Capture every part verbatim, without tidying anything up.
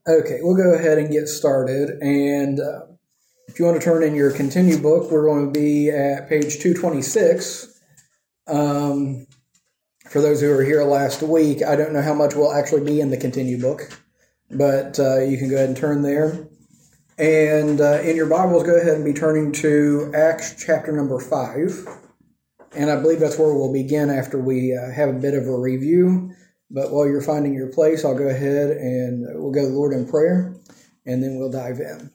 Okay, we'll go ahead and get started. And uh, if you want to turn in your continue book, we're going to be at page two twenty-six. Um, for those who were here last week, I don't know how much will actually be in the continue book, but uh, you can go ahead and turn there. And uh, in your Bibles, go ahead and be turning to Acts chapter number five. And I believe that's where we'll begin after we uh, have a bit of a review. But while you're finding your place, I'll go ahead and we'll go to the Lord in prayer, and then we'll dive in.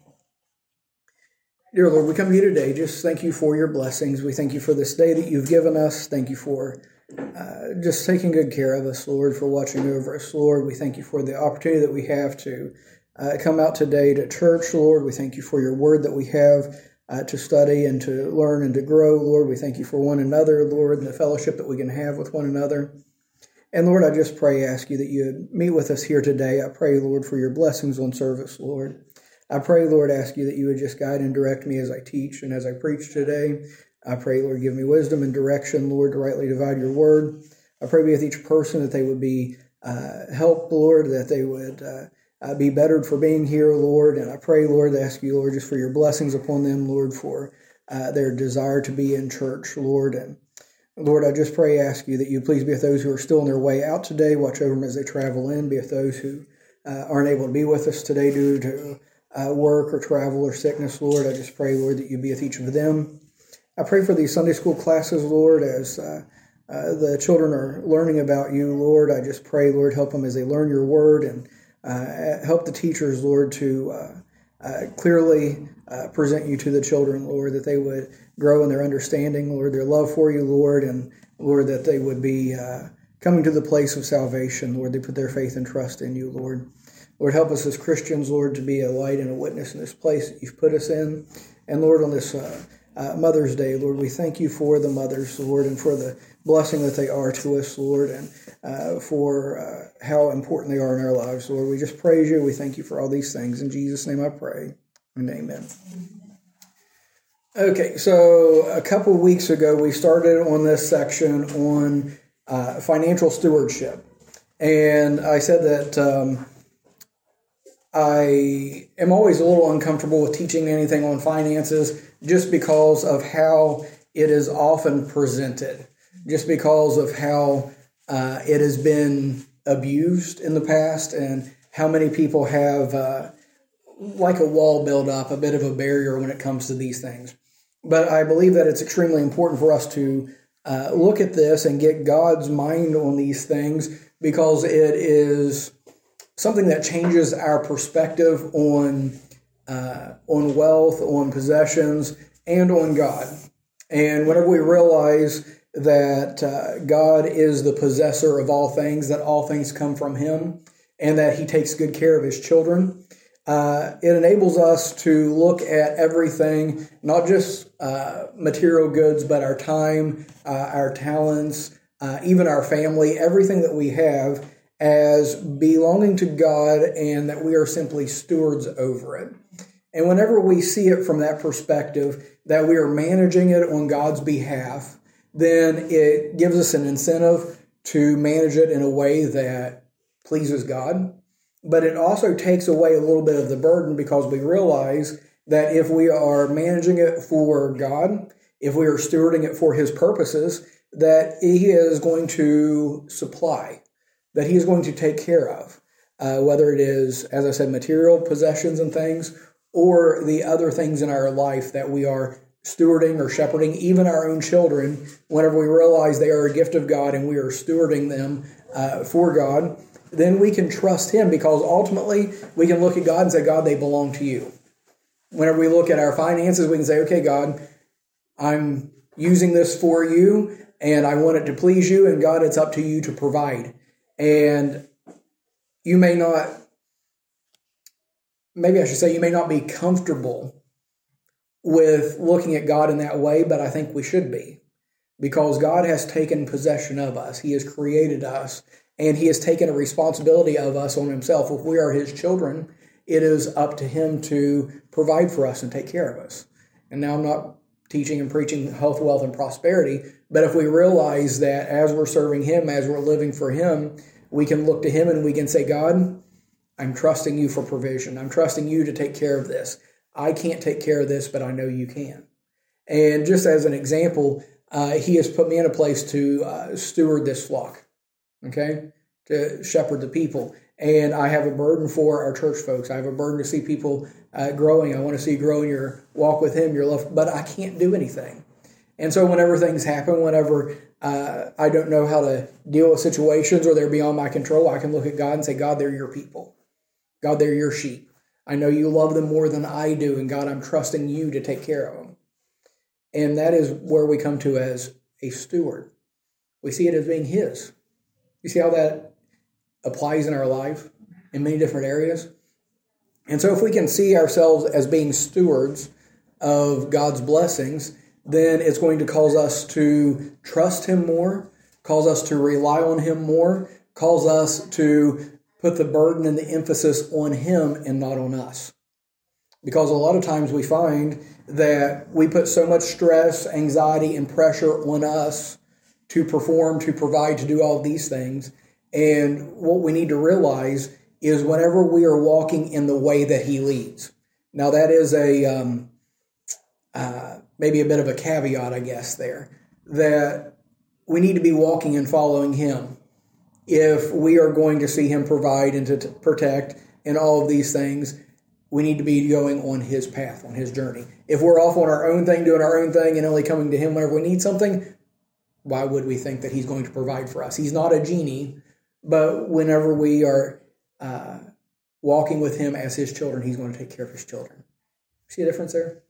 Dear Lord, we come to you today. Just thank you for your blessings. We thank you for this day that you've given us. Thank you for uh, just taking good care of us, Lord, for watching over us, Lord. We thank you for the opportunity that we have to uh, come out today to church, Lord. We thank you for your word that we have uh, to study and to learn and to grow, Lord. We thank you for one another, Lord, and the fellowship that we can have with one another. And Lord, I just pray, ask you that you meet with us here today. I pray, Lord, for your blessings on service, Lord. I pray, Lord, ask you that you would just guide and direct me as I teach and as I preach today. I pray, Lord, give me wisdom and direction, Lord, to rightly divide your word. I pray be with each person that they would be uh, helped, Lord, that they would uh, uh, be bettered for being here, Lord. And I pray, Lord, to ask you, Lord, just for your blessings upon them, Lord, for uh, their desire to be in church, Lord. And Lord, I just pray, ask you that you please be with those who are still on their way out today. Watch over them as they travel in. Be with those who uh, aren't able to be with us today due to uh, work or travel or sickness, Lord. I just pray, Lord, that you be with each of them. I pray for these Sunday school classes, Lord, as uh, uh, the children are learning about you, Lord. I just pray, Lord, help them as they learn your word, and uh, help the teachers, Lord, to uh, uh, clearly uh, present you to the children, Lord, that they would grow in their understanding, Lord, their love for you, Lord, and Lord, that they would be uh, coming to the place of salvation, Lord. They put their faith and trust in you, Lord. Lord, help us as Christians, Lord, to be a light and a witness in this place that you've put us in. And Lord, on this uh, uh, Mother's Day, Lord, we thank you for the mothers, Lord, and for the blessing that they are to us, Lord, and uh, for uh, how important they are in our lives, Lord. We just praise you. We thank you for all these things. In Jesus' name I pray, and amen. Okay, so a couple of weeks ago, we started on this section on uh, financial stewardship. And I said that um, I am always a little uncomfortable with teaching anything on finances just because of how it is often presented, just because of how uh, it has been abused in the past and how many people have uh, like a wall built up, a bit of a barrier when it comes to these things. But I believe that it's extremely important for us to uh, look at this and get God's mind on these things, because it is something that changes our perspective on uh, on wealth, on possessions, and on God. And whenever we realize that uh, God is the possessor of all things, that all things come from Him, and that He takes good care of His children, Uh, it enables us to look at everything, not just uh, material goods, but our time, uh, our talents, uh, even our family, everything that we have as belonging to God, and that we are simply stewards over it. And whenever we see it from that perspective, that we are managing it on God's behalf, then it gives us an incentive to manage it in a way that pleases God. But it also takes away a little bit of the burden, because we realize that if we are managing it for God, if we are stewarding it for His purposes, that He is going to supply, that He is going to take care of, uh, whether it is, as I said, material possessions and things, or the other things in our life that we are stewarding or shepherding, even our own children. Whenever we realize they are a gift of God and we are stewarding them uh, for God, then we can trust Him, because ultimately we can look at God and say, God, they belong to you. Whenever we look at our finances, we can say, okay, God, I'm using this for you and I want it to please you, and God, it's up to you to provide. And you may not, maybe I should say, you may not be comfortable with looking at God in that way, but I think we should be, because God has taken possession of us. He has created us. And He has taken a responsibility of us on Himself. If we are His children, it is up to Him to provide for us and take care of us. And now I'm not teaching and preaching health, wealth, and prosperity, but if we realize that as we're serving Him, as we're living for Him, we can look to Him and we can say, God, I'm trusting you for provision. I'm trusting you to take care of this. I can't take care of this, but I know you can. And just as an example, uh, he has put me in a place to uh, steward this flock, okay, to shepherd the people. And I have a burden for our church folks. I have a burden to see people uh, growing. I want to see you grow in your walk with him, your love, but I can't do anything. And so whenever things happen, whenever uh, I don't know how to deal with situations or they're beyond my control, I can look at God and say, God, they're your people. God, they're your sheep. I know you love them more than I do, and God, I'm trusting you to take care of them. And that is where we come to as a steward. We see it as being his. You see how that applies in our life in many different areas? And so if we can see ourselves as being stewards of God's blessings, then it's going to cause us to trust him more, cause us to rely on him more, cause us to put the burden and the emphasis on him and not on us. Because a lot of times we find that we put so much stress, anxiety, and pressure on us to perform, to provide, to do all of these things. And what we need to realize is whenever we are walking in the way that he leads. Now that is a um, uh, maybe a bit of a caveat, I guess, there, that we need to be walking and following him if we are going to see him provide and to t- protect and all of these things. We need to be going on his path, on his journey. If we're off on our own thing, doing our own thing, and only coming to him whenever we need something, why would we think that he's going to provide for us? He's not a genie, but whenever we are uh, walking with him as his children, he's going to take care of his children. See a difference there?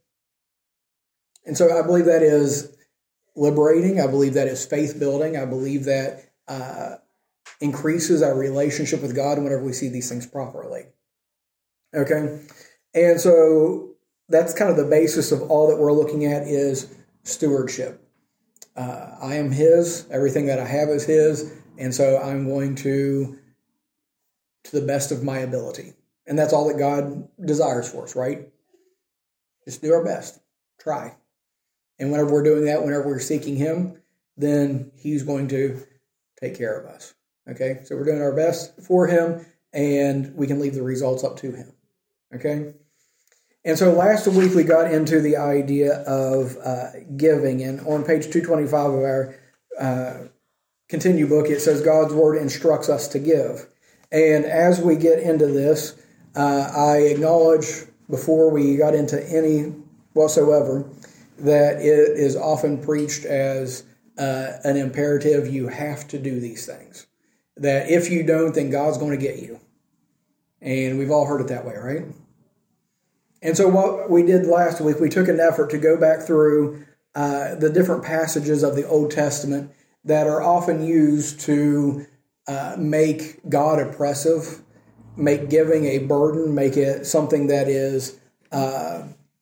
And so I believe that is liberating. I believe that is faith building. I believe that uh, increases our relationship with God whenever we see these things properly. Okay, and so that's kind of the basis of all that we're looking at is stewardship. Uh, I am his, everything that I have is his, and so I'm going to, to the best of my ability. And that's all that God desires for us, right? Just do our best, try. And whenever we're doing that, whenever we're seeking him, then he's going to take care of us. Okay, so we're doing our best for him, and we can leave the results up to him. Okay? And so last week we got into the idea of uh, giving. And on page two twenty-five of our uh, Continue book, it says God's Word instructs us to give. And as we get into this, uh, I acknowledge before we got into any whatsoever that it is often preached as uh, an imperative. You have to do these things. That if you don't, then God's going to get you. And we've all heard it that way, right? And so what we did last week, we took an effort to go back through uh, the different passages of the Old Testament that are often used to uh, make God oppressive, make giving a burden, make it something that is uh,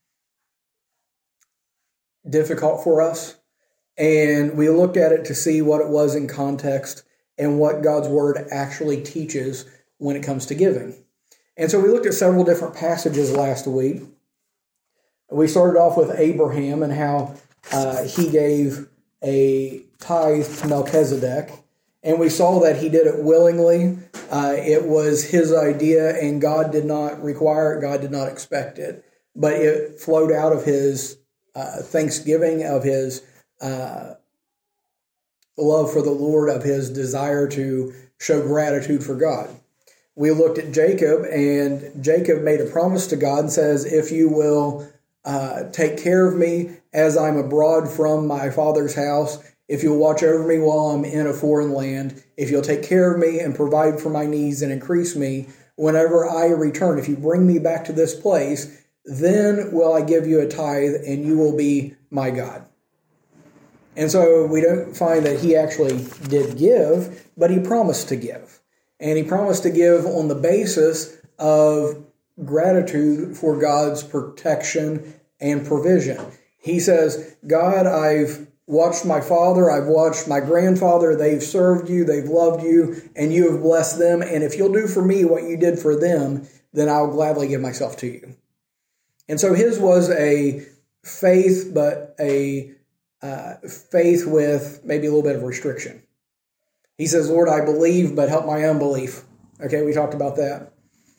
difficult for us. And we looked at it to see what it was in context and what God's Word actually teaches when it comes to giving. And so we looked at several different passages last week. We started off with Abraham and how uh, he gave a tithe to Melchizedek. And we saw that he did it willingly. Uh, it was his idea, and God did not require it. God did not expect it. But it flowed out of his uh, thanksgiving, of his uh, love for the Lord, of his desire to show gratitude for God. We looked at Jacob, and Jacob made a promise to God and says, if you will uh, take care of me as I'm abroad from my father's house, if you'll watch over me while I'm in a foreign land, if you'll take care of me and provide for my needs and increase me whenever I return, if you bring me back to this place, then will I give you a tithe and you will be my God. And so we don't find that he actually did give, but he promised to give. And he promised to give on the basis of gratitude for God's protection and provision. He says, God, I've watched my father, I've watched my grandfather, they've served you, they've loved you, and you have blessed them. And if you'll do for me what you did for them, then I'll gladly give myself to you. And so his was a faith, but a uh, faith with maybe a little bit of restriction. He says, Lord, I believe, but help my unbelief. Okay, we talked about that.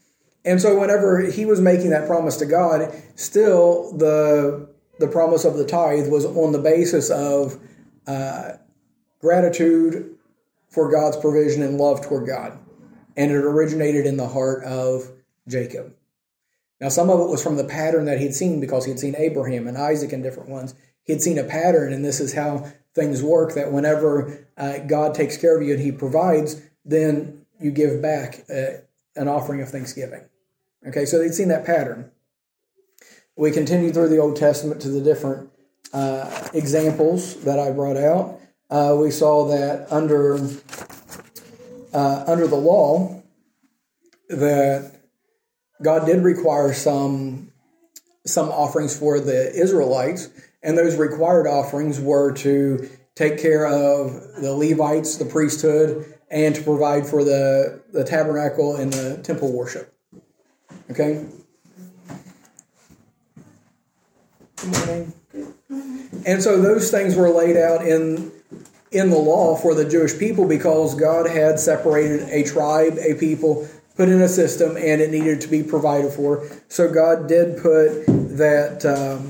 And so whenever he was making that promise to God, still the the promise of the tithe was on the basis of uh, gratitude for God's provision and love toward God. And it originated in the heart of Jacob. Now, some of it was from the pattern that he'd seen because he'd seen Abraham and Isaac and different ones. He'd seen a pattern, and this is how things work, that whenever uh, God takes care of you and he provides, then you give back uh, an offering of thanksgiving. Okay, so they'd seen that pattern. We continue through the Old Testament to the different uh, examples that I brought out. Uh, we saw that under uh, under the law, that God did require some some offerings for the Israelites, and those required offerings were to take care of the Levites, the priesthood, and to provide for the, the tabernacle and the temple worship. Okay? Good morning. And so those things were laid out in in the law for the Jewish people because God had separated a tribe, a people, put in a system, and it needed to be provided for. So God did put that um,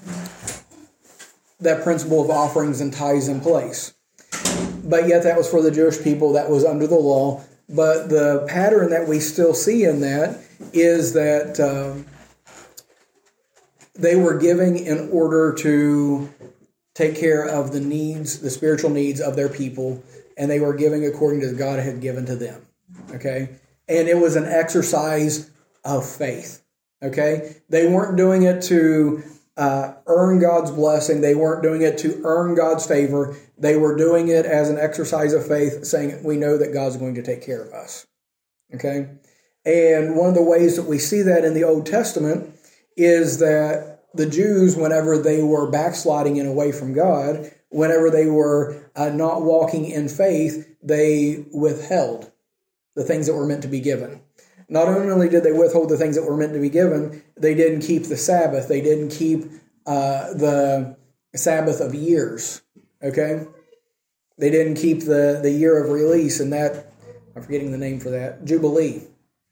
that principle of offerings and tithes in place. But yet that was for the Jewish people, that was under the law. But the pattern that we still see in that is that um, they were giving in order to take care of the needs, the spiritual needs of their people, and they were giving according to God had given to them. Okay? And it was an exercise of faith. Okay? They weren't doing it to uh, earn God's blessing. They weren't doing it to earn God's favor. They were doing it as an exercise of faith, saying, we know that God's going to take care of us. Okay? And one of the ways that we see that in the Old Testament is that the Jews, whenever they were backsliding and away from God, whenever they were uh, not walking in faith, they withheld the things that were meant to be given. Not only did they withhold the things that were meant to be given, they didn't keep the Sabbath. They didn't keep uh, the Sabbath of years. Okay? They didn't keep the, the year of release, and that, I'm forgetting the name for that, Jubilee.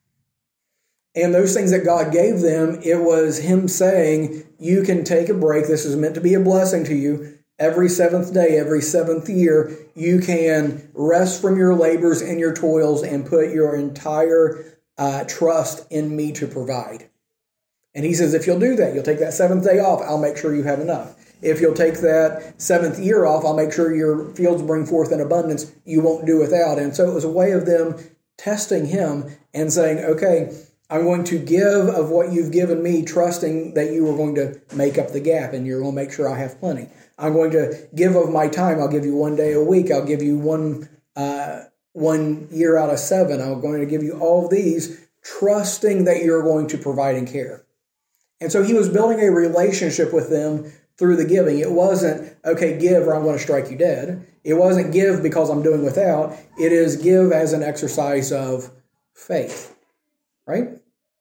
And those things that God gave them, it was Him saying, you can take a break. This is meant to be a blessing to you. Every seventh day, every seventh year, you can rest from your labors and your toils and put your entire uh, trust in me to provide. And He says, if you'll do that, you'll take that seventh day off, I'll make sure you have enough. If you'll take that seventh year off, I'll make sure your fields bring forth in abundance. You won't do without. And so it was a way of them testing Him and saying, okay, I'm going to give of what you've given me, trusting that you are going to make up the gap and you're going to make sure I have plenty. I'm going to give of my time. I'll give you one day a week. I'll give you one uh, one year out of seven. I'm going to give you all of these, trusting that you're going to provide and care. And so He was building a relationship with them through the giving. It wasn't, okay, give or I'm going to strike you dead. It wasn't give because I'm doing without. It is give as an exercise of faith. Right?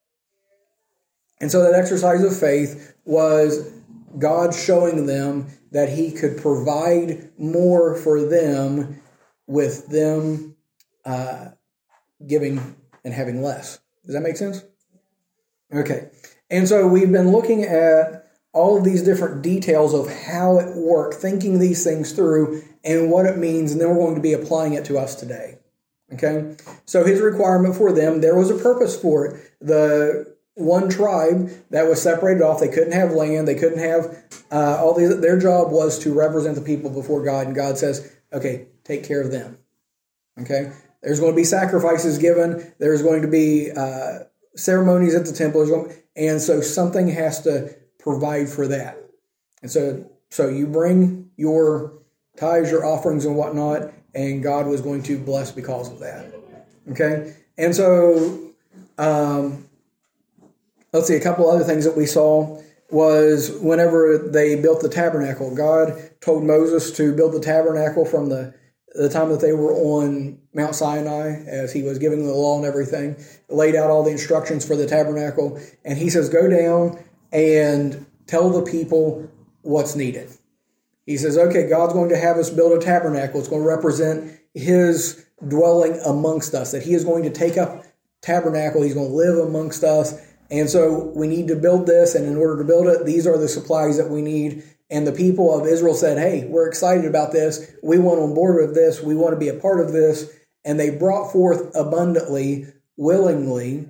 And so that exercise of faith was God showing them that He could provide more for them with them uh, giving and having less. Does that make sense? Okay. And so we've been looking at all of these different details of how it worked, thinking these things through and what it means, and then we're going to be applying it to us today. Okay? So His requirement for them, there was a purpose for it. The one tribe that was separated off, they couldn't have land, they couldn't have uh, all these. Their job was to represent the people before God, and God says, okay, take care of them. Okay? There's going to be sacrifices given, there's going to be uh, ceremonies at the temple, going, and so something has to provide for that. And so, so you bring your tithes, your offerings and whatnot, and God was going to bless because of that. Okay? And so, um, let's see, a couple other things that we saw was whenever they built the tabernacle, God told Moses to build the tabernacle from the, the time that they were on Mount Sinai, as He was giving the law and everything, laid out all the instructions for the tabernacle, and He says, go down and tell the people what's needed. He says, okay, God's going to have us build a tabernacle. It's going to represent His dwelling amongst us, that He is going to take up tabernacle. He's going to live amongst us. And so we need to build this. And in order to build it, these are the supplies that we need. And the people of Israel said, hey, we're excited about this. We want on board with this. We want to be a part of this. And they brought forth abundantly, willingly,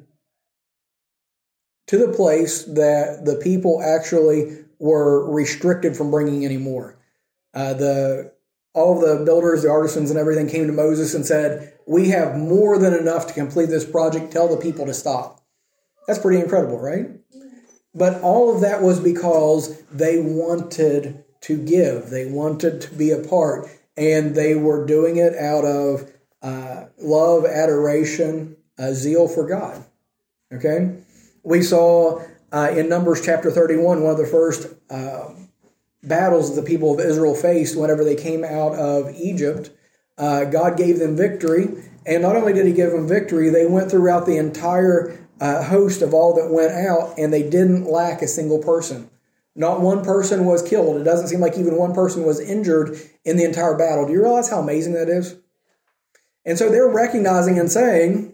to the place that the people actually were restricted from bringing any more. Uh, the all the builders, the artisans, and everything came to Moses and said, we have more than enough to complete this project. Tell the people to stop. That's pretty incredible, right? But all of that was because they wanted to give. They wanted to be a part. And they were doing it out of uh, love, adoration, uh, zeal for God. Okay? We saw uh, in Numbers chapter thirty-one, one of the first uh, battles the people of Israel faced whenever they came out of Egypt. Uh, God gave them victory. And not only did he give them victory, they went throughout the entire uh, host of all that went out, and they didn't lack a single person. Not one person was killed. It doesn't seem like even one person was injured in the entire battle. Do you realize how amazing that is? And so they're recognizing and saying,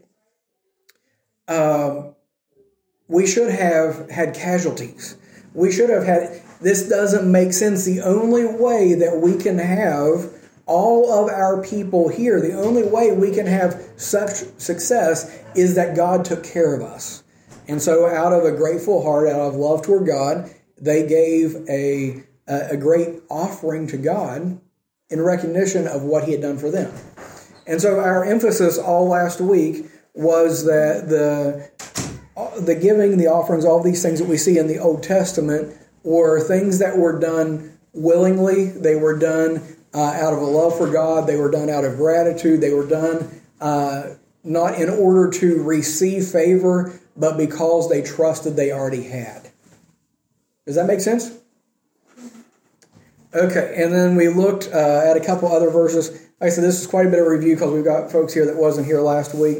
um, we should have had casualties. We should have had, this doesn't make sense. The only way that we can have all of our people here, the only way we can have such success is that God took care of us. And so out of a grateful heart, out of love toward God, they gave a, a great offering to God in recognition of what he had done for them. And so our emphasis all last week was that the the giving, the offerings, all these things that we see in the Old Testament were things that were done willingly. They were done uh, out of a love for God. They were done out of gratitude. They were done uh, not in order to receive favor, but because they trusted they already had. Does that make sense? Okay, and then we looked uh, at a couple other verses. Like I said, this is quite a bit of review because we've got folks here that wasn't here last week.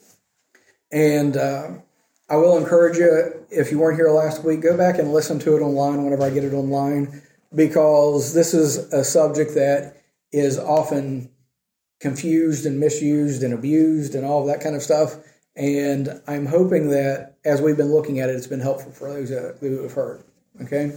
And uh, I will encourage you, if you weren't here last week, go back and listen to it online whenever I get it online, because this is a subject that is often confused and misused and abused and all of that kind of stuff. And I'm hoping that as we've been looking at it, it's been helpful for those who have heard. Okay?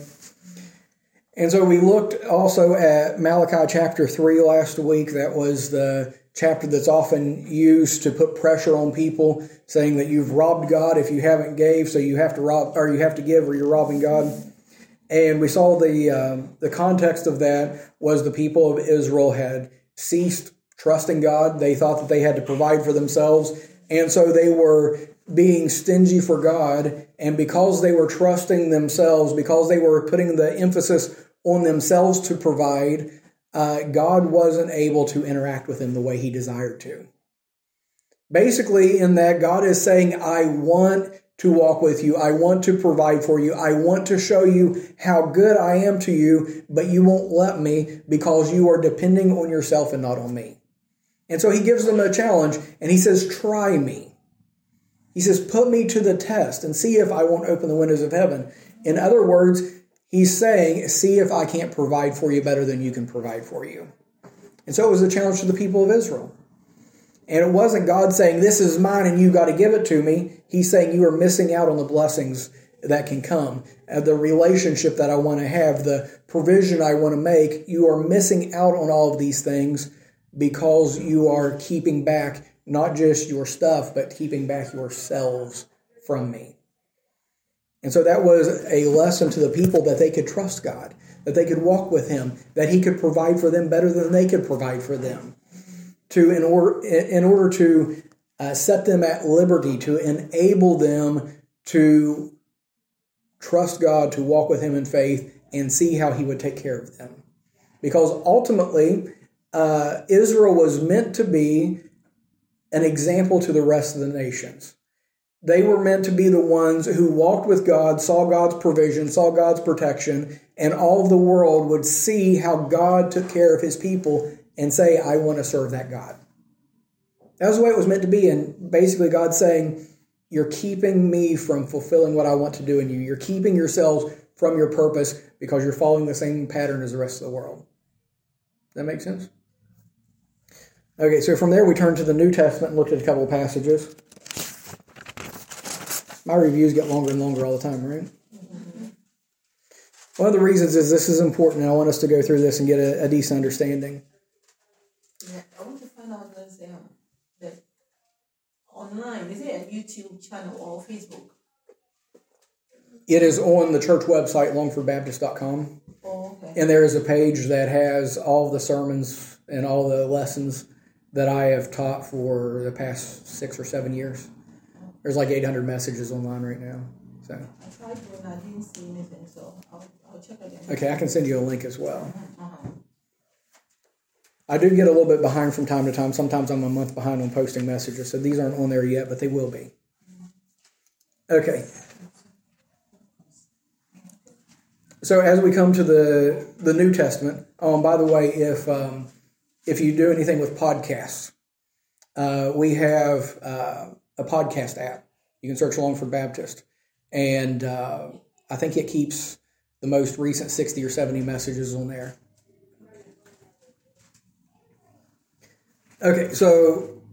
And so we looked also at Malachi chapter three last week. That was the chapter that's often used to put pressure on people, saying that you've robbed God if you haven't gave, so you have to rob, or you have to give, or you're robbing God. And we saw the um, the context of that was the people of Israel had ceased trusting God. They thought that they had to provide for themselves, and so they were being stingy for God. And because they were trusting themselves, because they were putting the emphasis on themselves to provide, uh, God wasn't able to interact with them the way he desired to. Basically, in that, God is saying, I want to walk with you. I want to provide for you. I want to show you how good I am to you, but you won't let me because you are depending on yourself and not on me. And so he gives them a challenge, and he says, try me. He says, put me to the test and see if I won't open the windows of heaven. In other words, he's saying, see if I can't provide for you better than you can provide for you. And so it was a challenge to the people of Israel. And it wasn't God saying, this is mine and you got to give it to me. He's saying you are missing out on the blessings that can come. Uh, the relationship that I want to have, the provision I want to make, you are missing out on all of these things because you are keeping back not just your stuff, but keeping back yourselves from me. And so that was a lesson to the people that they could trust God, that they could walk with him, that he could provide for them better than they could provide for them. To in order in order to uh, set them at liberty, to enable them to trust God, to walk with him in faith, and see how he would take care of them. Because ultimately, uh, Israel was meant to be an example to the rest of the nations. They were meant to be the ones who walked with God, saw God's provision, saw God's protection, and all of the world would see how God took care of his people and say, I want to serve that God. That was the way it was meant to be. And basically God's saying, you're keeping me from fulfilling what I want to do in you. You're keeping yourselves from your purpose because you're following the same pattern as the rest of the world. Does that make sense? Okay, so from there we turned to the New Testament and looked at a couple of passages. My reviews get longer and longer all the time, right? Mm-hmm. One of the reasons is this is important, and I want us to go through this and get a, a decent understanding. Yeah, I want to find out this, um, that online, is it a YouTube channel or Facebook? It is on the church website, longford baptist dot com. Oh, okay. And there is a page that has all the sermons and all the lessons that I have taught for the past six or seven years. There's like eight hundred messages online right now. So I tried to, and I didn't see anything, so I'll, I'll check again. Okay, I can send you a link as well. Uh-huh. I do get a little bit behind from time to time. Sometimes I'm a month behind on posting messages, so these aren't on there yet, but they will be. Okay. So as we come to the, the New Testament, oh, and by the way, if um, if you do anything with podcasts, uh, we have uh, a podcast app. You can search Longford Baptist, and uh, I think it keeps the most recent sixty or seventy messages on there. Okay, so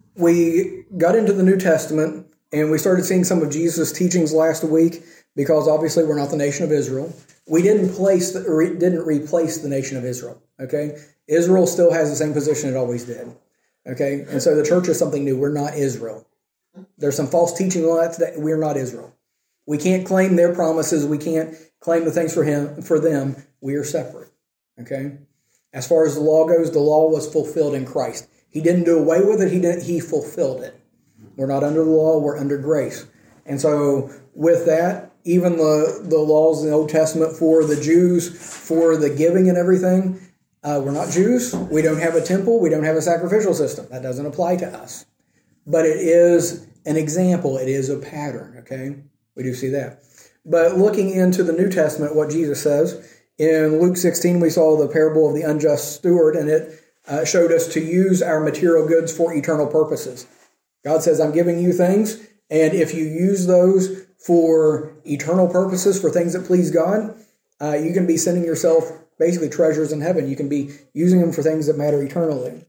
we got into the New Testament, and we started seeing some of Jesus' teachings last week, because obviously we're not the nation of Israel. We didn't place the, re, didn't replace the nation of Israel. Okay, Israel still has the same position it always did. Okay, and so the church is something new. We're not Israel. There's some false teaching on that today. We're not Israel. We can't claim their promises. We can't claim the things for him for them. We are separate. Okay, as far as the law goes, the law was fulfilled in Christ. He didn't do away with it. He didn't. He fulfilled it. We're not under the law. We're under grace. And so with that, even the, the laws in the Old Testament for the Jews, for the giving and everything, uh, we're not Jews. We don't have a temple. We don't have a sacrificial system. That doesn't apply to us. But it is an example. It is a pattern, okay? We do see that. But looking into the New Testament, what Jesus says, in Luke sixteen, we saw the parable of the unjust steward, and it uh, showed us to use our material goods for eternal purposes. God says, I'm giving you things, and if you use those for eternal purposes, for things that please God, uh, you can be sending yourself basically treasures in heaven. You can be using them for things that matter eternally.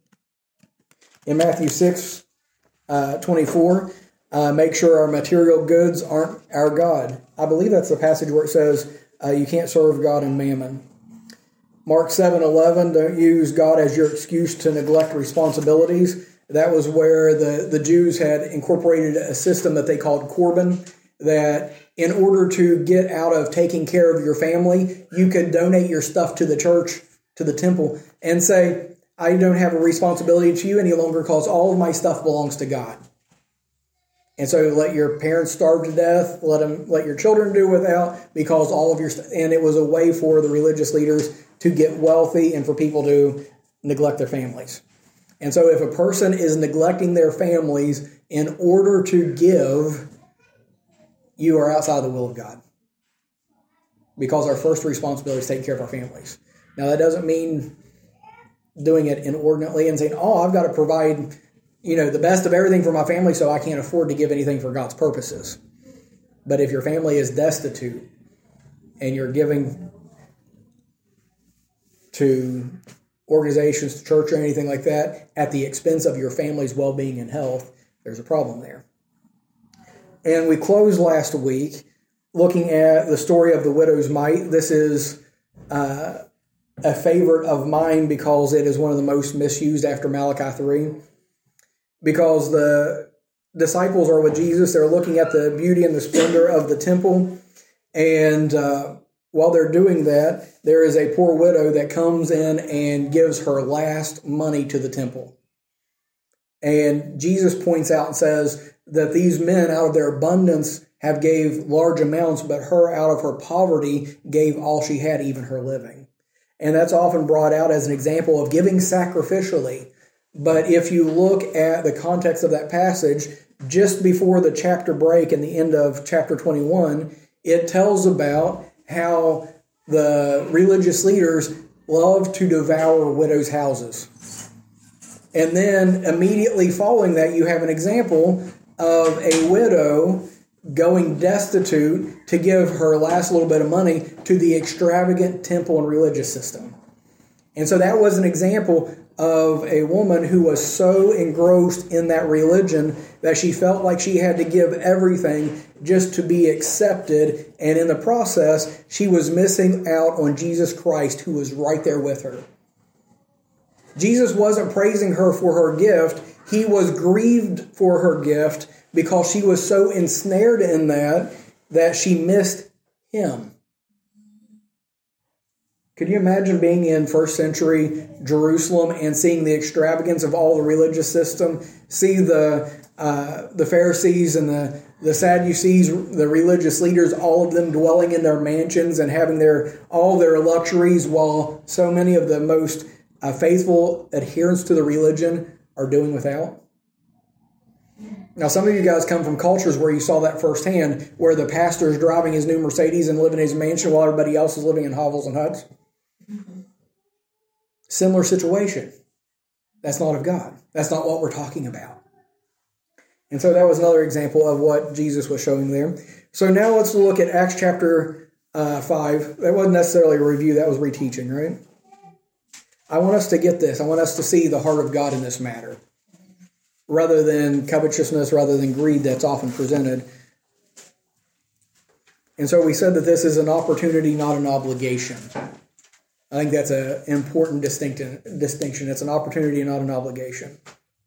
In Matthew six, uh, twenty-four, uh, make sure our material goods aren't our God. I believe that's the passage where it says uh, you can't serve God and mammon. Mark seven eleven, don't use God as your excuse to neglect responsibilities. That was where the, the Jews had incorporated a system that they called Corban, that in order to get out of taking care of your family, you could donate your stuff to the church, to the temple, and say, I don't have a responsibility to you any longer because all of my stuff belongs to God. And so let your parents starve to death, let them, let your children do without, because all of your stuff, and it was a way for the religious leaders to get wealthy and for people to neglect their families. And so if a person is neglecting their families in order to give, you are outside the will of God. Because our first responsibility is taking care of our families. Now, that doesn't mean doing it inordinately and saying, oh, I've got to provide, you know, the best of everything for my family, so I can't afford to give anything for God's purposes. But if your family is destitute and you're giving to organizations, to church or anything like that, at the expense of your family's well-being and health, there's a problem there. And we closed last week looking at the story of the widow's mite. This is uh, a favorite of mine because it is one of the most misused after Malachi three. Because the disciples are with Jesus, they're looking at the beauty and the splendor of the temple, and uh, while they're doing that, there is a poor widow that comes in and gives her last money to the temple. And Jesus points out and says that these men, out of their abundance, have gave large amounts, but her, out of her poverty, gave all she had, even her living. And that's often brought out as an example of giving sacrificially. But if you look at the context of that passage, just before the chapter break in the end of chapter twenty-one, it tells about how the religious leaders love to devour widows' houses. And then immediately following that, you have an example of a widow going destitute to give her last little bit of money to the extravagant temple and religious system. And so that was an example of a woman who was so engrossed in that religion that she felt like she had to give everything just to be accepted. And in the process, she was missing out on Jesus Christ, who was right there with her. Jesus wasn't praising her for her gift. He was grieved for her gift because she was so ensnared in that that she missed him. Could you imagine being in first century Jerusalem and seeing the extravagance of all the religious system? See the uh, the Pharisees and the, the Sadducees, the religious leaders, all of them dwelling in their mansions and having their all their luxuries, while so many of the most uh, faithful adherents to the religion are doing without? Now, some of you guys come from cultures where you saw that firsthand, where the pastor is driving his new Mercedes and living in his mansion while everybody else is living in hovels and huts. Mm-hmm. Similar situation. That's not of God. That's not what we're talking about. And so that was another example of what Jesus was showing there. So now let's look at Acts chapter uh, five. That wasn't necessarily a review, that was reteaching, right? I want us to get this. I want us to see the heart of God in this matter, rather than covetousness, rather than greed that's often presented. And so we said that this is an opportunity, not an obligation. I think that's an important distinction. distinction. It's an opportunity, not an obligation.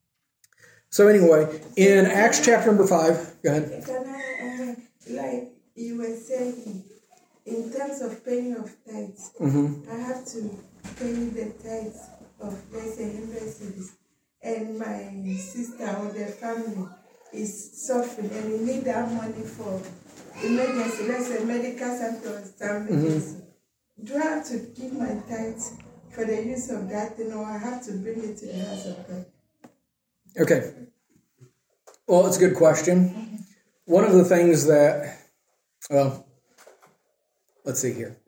So anyway, in Acts chapter number five, go ahead. Can I, uh, like you were saying, in terms of paying of tithes, mm-hmm. I have to pay the tithes of, let's say, one hundred cities. And my sister or their family is suffering and we need that money for emergency, let's say medical center or something. Mm-hmm. Do I have to give my tithes for the use of that thing, or I have to bring it to the house of God? Okay. Well, it's a good question. Mm-hmm. One of the things that, well, let's see here.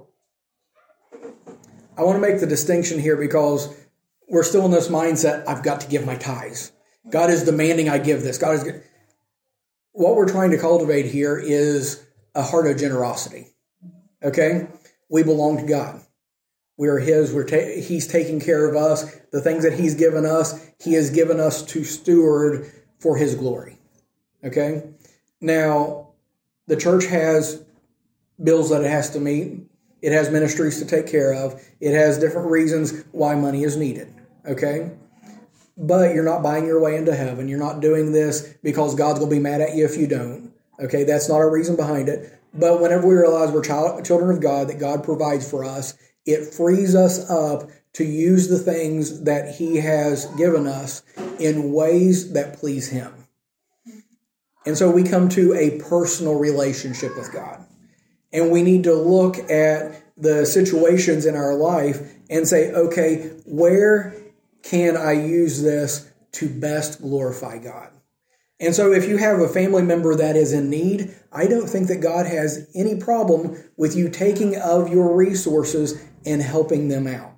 I want to make the distinction here because we're still in this mindset, I've got to give my tithes. God is demanding I give this. God is. What we're trying to cultivate here is a heart of generosity. Okay? We belong to God. We are His. We're ta- He's taking care of us. The things that He's given us, He has given us to steward for His glory. Okay? Now, the church has bills that it has to meet. It has ministries to take care of. It has different reasons why money is needed. Okay? But you're not buying your way into heaven. You're not doing this because God's going to be mad at you if you don't. Okay? That's not our reason behind it. But whenever we realize we're child, children of God, that God provides for us, it frees us up to use the things that He has given us in ways that please Him. And so we come to a personal relationship with God. And we need to look at the situations in our life and say, okay, where can I use this to best glorify God? And so if you have a family member that is in need, I don't think that God has any problem with you taking of your resources and helping them out.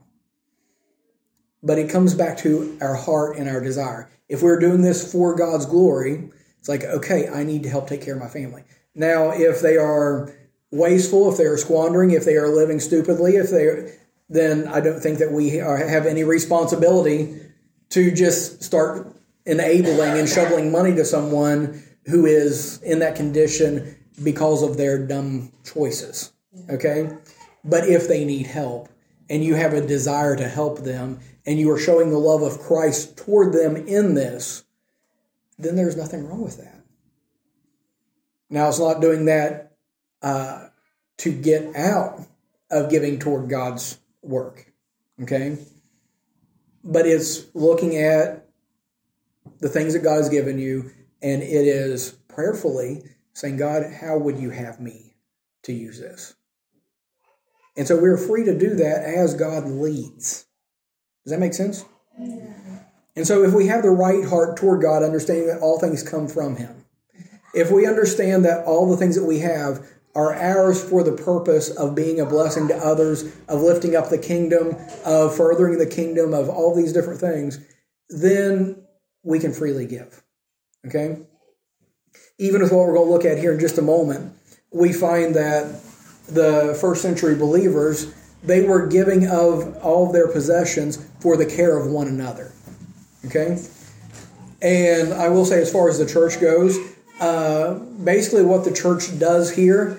But it comes back to our heart and our desire. If we're doing this for God's glory, it's like, okay, I need to help take care of my family. Now, if they are wasteful, if they are squandering, if they are living stupidly, if they are, then I don't think that we are, have any responsibility to just start enabling and shoveling money to someone who is in that condition because of their dumb choices. Okay? But if they need help and you have a desire to help them and you are showing the love of Christ toward them in this, then there's nothing wrong with that. Now, it's not doing that uh, to get out of giving toward God's work. Okay? But it's looking at the things that God has given you, and it is prayerfully saying, God, how would you have me to use this? And so we're free to do that as God leads. Does that make sense? Yeah. And so if we have the right heart toward God, understanding that all things come from Him, if we understand that all the things that we have are ours for the purpose of being a blessing to others, of lifting up the kingdom, of furthering the kingdom, of all these different things, then we can freely give. Okay? Even with what we're going to look at here in just a moment, we find that the first century believers, they were giving of all of their possessions for the care of one another. Okay? And I will say, as far as the church goes, uh, basically what the church does here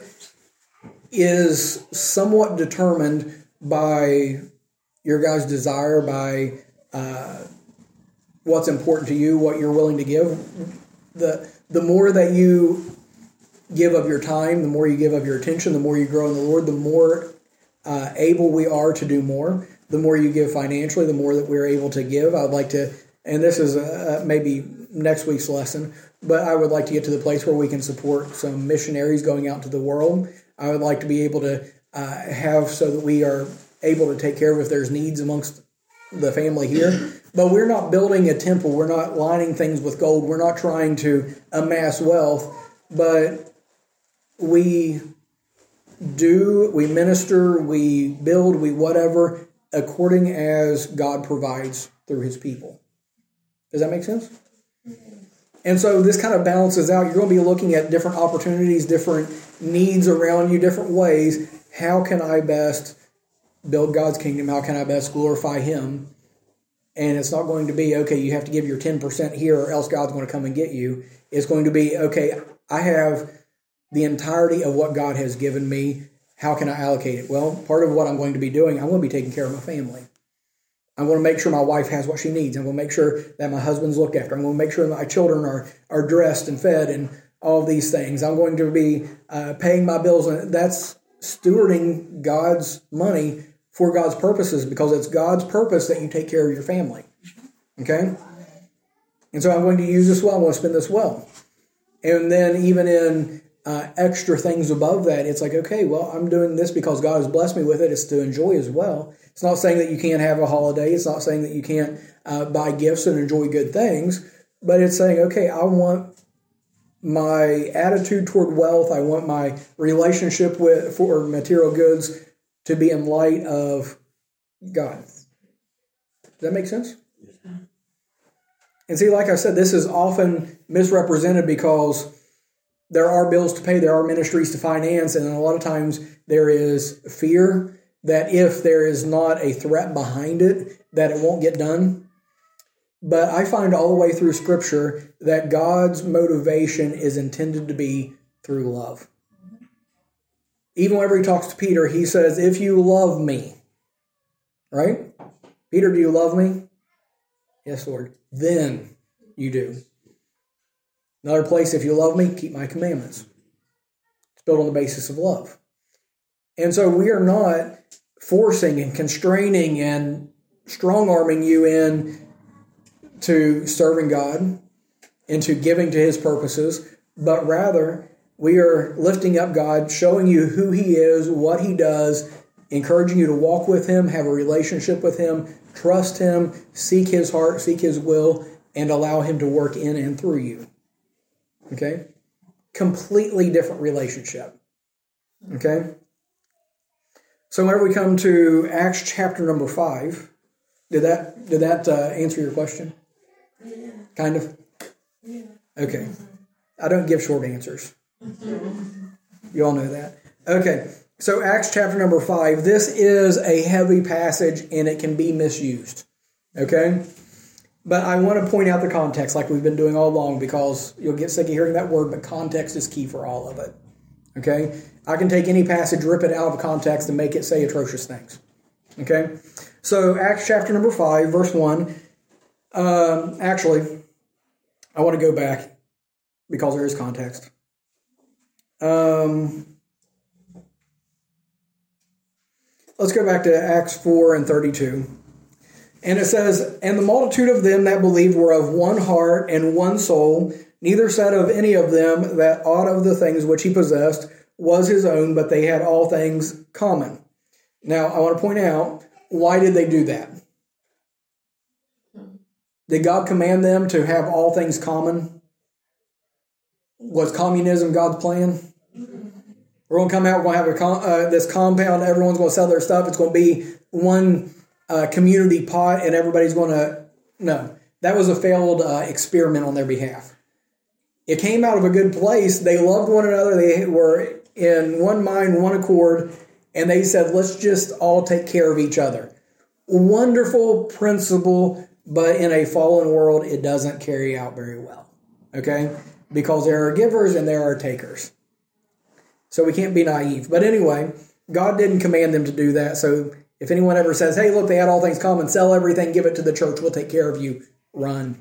is somewhat determined by your guys' desire, by uh, what's important to you, what you're willing to give. The the more that you give of your time, the more you give of your attention, the more you grow in the Lord, the more uh, able we are to do more. The more you give financially, the more that we're able to give. I'd like to, and this is uh, maybe next week's lesson, but I would like to get to the place where we can support some missionaries going out to the world. I would like to be able to uh, have so that we are able to take care of if there's needs amongst the family here. But we're not building a temple. We're not lining things with gold. We're not trying to amass wealth. But we do, we minister, we build, we whatever, according as God provides through his people. Does that make sense? And so this kind of balances out. You're going to be looking at different opportunities, different needs around you, different ways. How can I best build God's kingdom? How can I best glorify him? And it's not going to be, okay, you have to give your ten percent here or else God's going to come and get you. It's going to be, okay, I have the entirety of what God has given me. How can I allocate it? Well, part of what I'm going to be doing, I'm going to be taking care of my family. I'm going to make sure my wife has what she needs. I'm going to make sure that my husband's looked after. I'm going to make sure that my children are, are dressed and fed and all of these things. I'm going to be uh, paying my bills. And that's stewarding God's money for God's purposes, because it's God's purpose that you take care of your family. Okay? And so I'm going to use this well. I'm going to spend this well. And then even in uh, extra things above that, it's like, okay, well, I'm doing this because God has blessed me with it. It's to enjoy as well. It's not saying that you can't have a holiday. It's not saying that you can't uh, buy gifts and enjoy good things. But it's saying, okay, I want my attitude toward wealth, I want my relationship with for material goods to be in light of God. Does that make sense? Yeah. And see, like I said, this is often misrepresented because there are bills to pay, there are ministries to finance, and a lot of times there is fear that if there is not a threat behind it, that it won't get done. But I find all the way through Scripture that God's motivation is intended to be through love. Even whenever he talks to Peter, he says, if you love me, right? Peter, do you love me? Yes, Lord. Then you do. Another place, if you love me, keep my commandments. It's built on the basis of love. And so we are not forcing and constraining and strong-arming you in to serving God, into giving to his purposes, but rather we are lifting up God, showing you who he is, what he does, encouraging you to walk with him, have a relationship with him, trust him, seek his heart, seek his will, and allow him to work in and through you. Okay? Completely different relationship. Okay? So whenever we come to Acts chapter number five, did that did that uh, answer your question? Yeah. Kind of? Yeah. Okay. I don't give short answers. You all know that. Okay. So Acts chapter number five, this is a heavy passage and it can be misused. Okay? But I want to point out the context like we've been doing all along, because you'll get sick of hearing that word, but context is key for all of it. Okay? I can take any passage, rip it out of context, and make it say atrocious things. Okay? So Acts chapter number five, verse one. Um, actually, I want to go back because there is context. Um, let's go back to Acts four and thirty-two. And it says, and the multitude of them that believed were of one heart and one soul. Neither said of any of them that aught of the things which he possessed was his own, but they had all things common. Now, I want to point out, why did they do that? Did God command them to have all things common? Was communism God's plan? We're going to come out, we're going to have a com- uh, this compound, everyone's going to sell their stuff, it's going to be one uh, community pot, and everybody's going to... No, that was a failed uh, experiment on their behalf. It came out of a good place. They loved one another, they were in one mind, one accord, And they said, let's just all take care of each other. Wonderful principle, but in a fallen world, it doesn't carry out very well. Okay? Because there are givers and there are takers. So we can't be naive. But anyway, God didn't command them to do that. So if anyone ever says, hey, look, they had all things common, sell everything, give it to the church, we'll take care of you, run.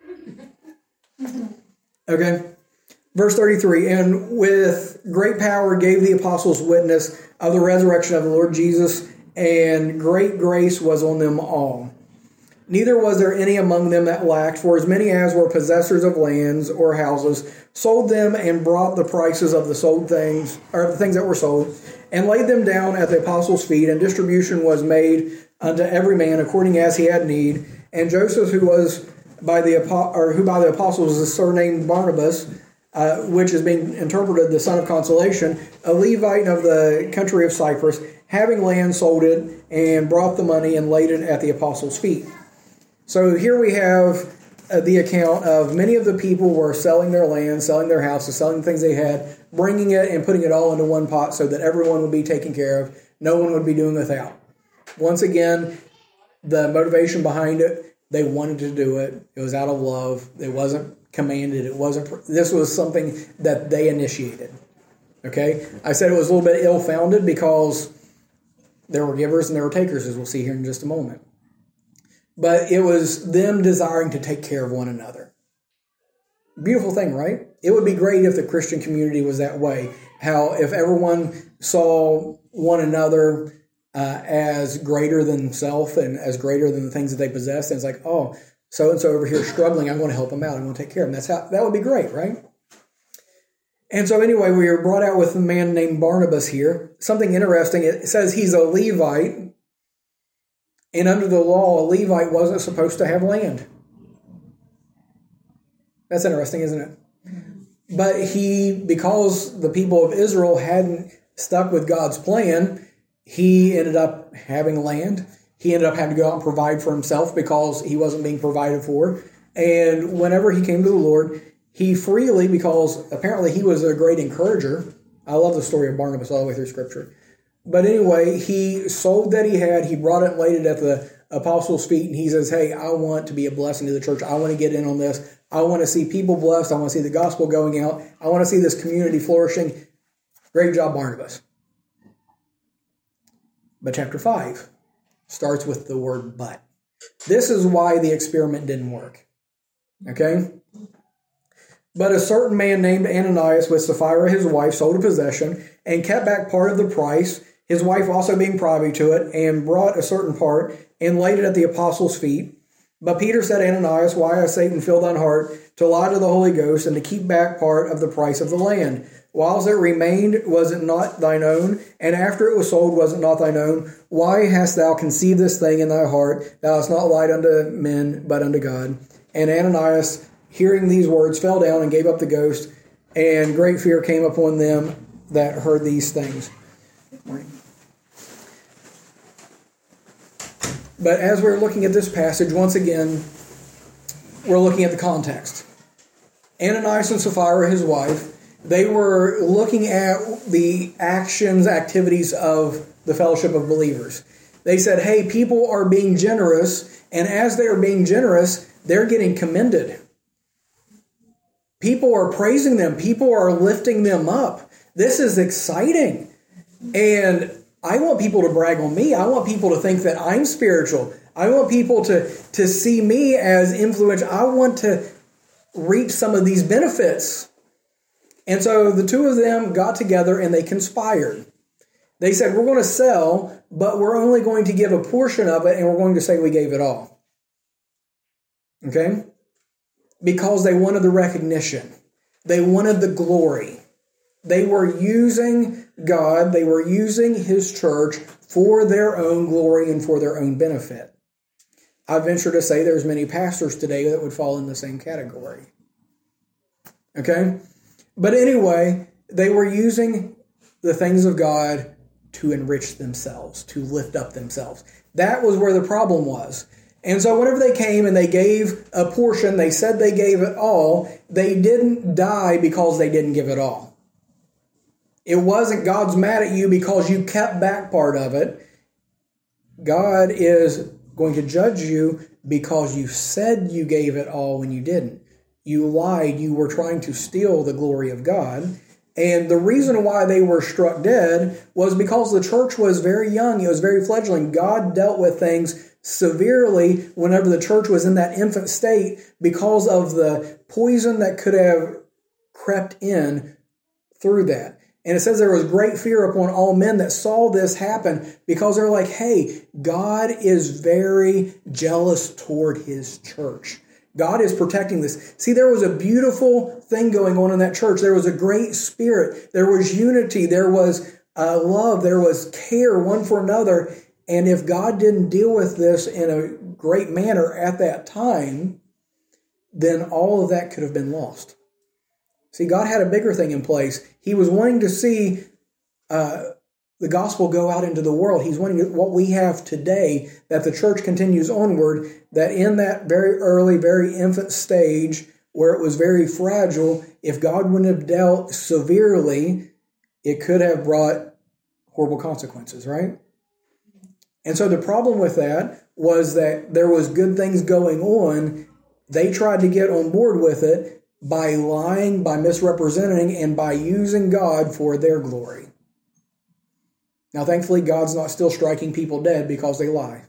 Okay? Verse thirty-three, and with great power gave the apostles witness of the resurrection of the Lord Jesus, and great grace was on them all. Neither was there any among them that lacked, for as many as were possessors of lands or houses sold them and brought the prices of the sold things, or the things that were sold, and laid them down at the apostles' feet, and distribution was made unto every man according as he had need. And Joseph, who was by the or who by the apostles is surnamed Barnabas, uh, which is being interpreted the son of consolation, a Levite of the country of Cyprus, having land, sold it, and brought the money and laid it at the apostles' feet. So here we have uh, the account of many of the people were selling their land, selling their houses, selling things they had, bringing it and putting it all into one pot so that everyone would be taken care of. No one would be doing without. Once again, the motivation behind it, they wanted to do it. It was out of love. It wasn't commanded. It wasn't. This was something that they initiated. Okay? I said it was a little bit ill-founded because there were givers and there were takers, as we'll see here in just a moment. But it was them desiring to take care of one another. Beautiful thing, right? It would be great if the Christian community was that way. How if everyone saw one another uh, as greater than self and as greater than the things that they possess, and it's like, oh, so-and-so over here is struggling, I'm going to help them out, I'm going to take care of them. That's how, that would be great, right? And so anyway, we are brought out with a man named Barnabas here. Something interesting, it says he's a Levite. And under the law, a Levite wasn't supposed to have land. That's interesting, isn't it? But he, because the people of Israel hadn't stuck with God's plan, he ended up having land. He ended up having to go out and provide for himself because he wasn't being provided for. And whenever he came to the Lord, he freely, because apparently he was a great encourager. I love the story of Barnabas all the way through Scripture. But anyway, he sold that he had. He brought it and laid it at the apostles' feet. And he says, hey, I want to be a blessing to the church. I want to get in on this. I want to see people blessed. I want to see the gospel going out. I want to see this community flourishing. Great job, Barnabas. But chapter five starts with the word but. This is why the experiment didn't work. Okay? But a certain man named Ananias with Sapphira his wife sold a possession and kept back part of the price, his wife also being privy to it, and brought a certain part and laid it at the apostles' feet. But Peter said, Ananias, why has Satan filled thine heart to lie to the Holy Ghost and to keep back part of the price of the land? Whilst it remained, was it not thine own? And after it was sold, was it not thine own? Why hast thou conceived this thing in thy heart? Thou hast not lied unto men, but unto God. And Ananias, hearing these words, fell down and gave up the ghost, and great fear came upon them that heard these things. But as we're looking at this passage, once again, we're looking at the context. Ananias and Sapphira, his wife, they were looking at the actions, activities of the fellowship of believers. They said, hey, people are being generous, and as they are being generous, they're getting commended. People are praising them. People are lifting them up. This is exciting. And I want people to brag on me. I want people to think that I'm spiritual. I want people to, to see me as influential. I want to reap some of these benefits. And so the two of them got together and they conspired. They said, we're going to sell, but we're only going to give a portion of it, and we're going to say we gave it all. Okay? Because they wanted the recognition. They wanted the glory. They were using God, they were using His church for their own glory and for their own benefit. I venture to say there's many pastors today that would fall in the same category. Okay? But anyway, they were using the things of God to enrich themselves, to lift up themselves. That was where the problem was. And so whenever they came and they gave a portion, they said they gave it all, they didn't die because they didn't give it all. It wasn't God's mad at you because you kept back part of it. God is going to judge you because you said you gave it all when you didn't. You lied. You were trying to steal the glory of God. And the reason why they were struck dead was because the church was very young. It was very fledgling. God dealt with things severely whenever the church was in that infant state because of the poison that could have crept in through that. And it says there was great fear upon all men that saw this happen because they're like, hey, God is very jealous toward his church. God is protecting this. See, there was a beautiful thing going on in that church. There was a great spirit. There was unity. There was uh, love. There was care one for another. And if God didn't deal with this in a great manner at that time, then all of that could have been lost. See, God had a bigger thing in place. He was wanting to see uh, the gospel go out into the world. He's wanting to, what we have today, that the church continues onward, that in that very early, very infant stage where it was very fragile, if God wouldn't have dealt severely, it could have brought horrible consequences, right? And so the problem with that was that there was good things going on. They tried to get on board with it by lying, by misrepresenting, and by using God for their glory. Now, thankfully, God's not still striking people dead because they lie.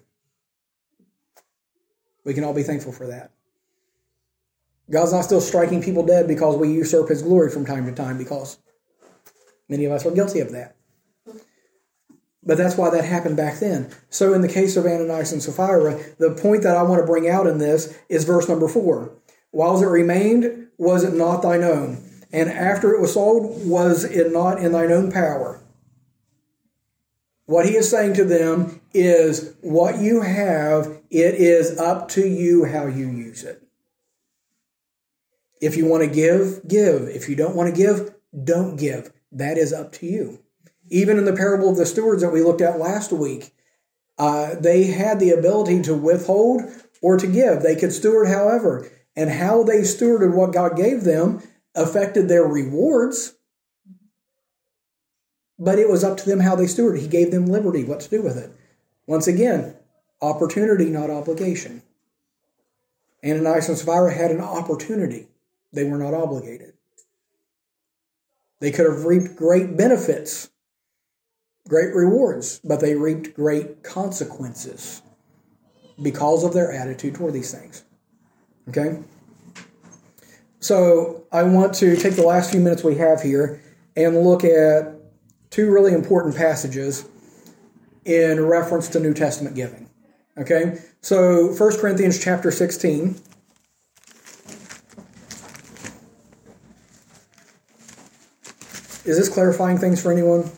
We can all be thankful for that. God's not still striking people dead because we usurp his glory from time to time, because many of us are guilty of that. But that's why that happened back then. So in the case of Ananias and Sapphira, the point that I want to bring out in this is verse number four. Whiles it remained, was it not thine own? And after it was sold, was it not in thine own power? What he is saying to them is, what you have, it is up to you how you use it. If you want to give, give. If you don't want to give, don't give. That is up to you. Even in the parable of the stewards that we looked at last week, uh, they had the ability to withhold or to give. They could steward however. And how they stewarded what God gave them affected their rewards. But it was up to them how they stewarded. He gave them liberty, what to do with it. Once again, opportunity, not obligation. Ananias and Sapphira had an opportunity. They were not obligated. They could have reaped great benefits, great rewards, but they reaped great consequences because of their attitude toward these things. Okay? So I want to take the last few minutes we have here and look at two really important passages in reference to New Testament giving. Okay? So First Corinthians chapter sixteen. Is this clarifying things for anyone?